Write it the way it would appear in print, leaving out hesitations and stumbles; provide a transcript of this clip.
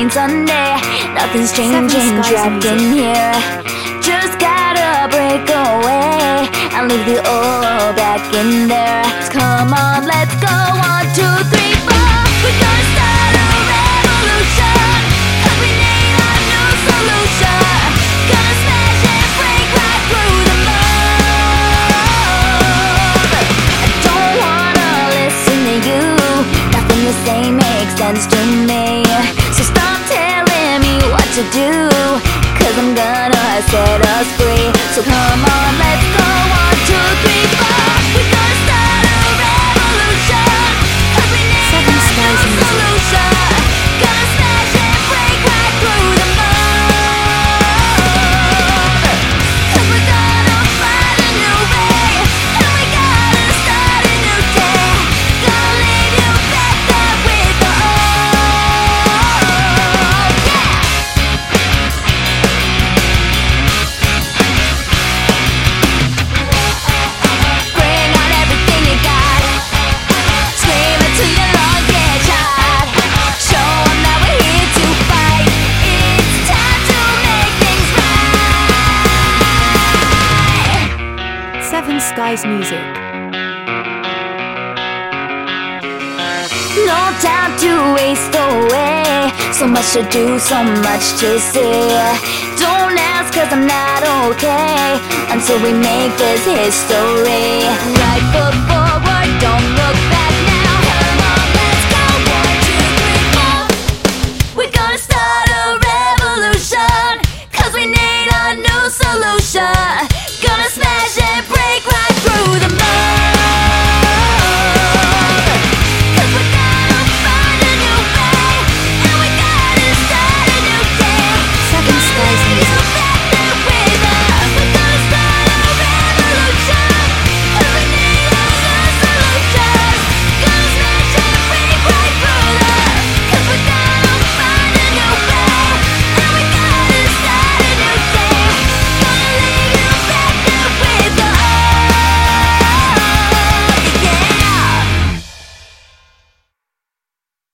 rain Sunday. Nothing's changing, trapped in here. Just gotta break away and leave the old back in there. Come on, let's go. 1, 2, 3, 4. We're gonna start a revolution. Cause we need a new solution. Gonna smash and break right through the mold. I don't wanna listen to you. Nothing you say makes sense to me. So stop telling me what to do, cause I'm gonna set us free. So come on, let's go. 1, 2, 3, 4. We're gonna start a revolution. Cause we need a new solution. Gonna smash and break right through the mold. Cause we're gonna find a new way. And we gotta start a new day. Gonna leave you back there with the old. Yeah! Bring out everything you got. Scream it till your lungs get shot. Show 'em that we're here to fight. It's time to make things right. Seven Skies Music. No time to waste away. So much to do, so much to see. Don't ask cause I'm not okay until we make this history. Right foot forward, don't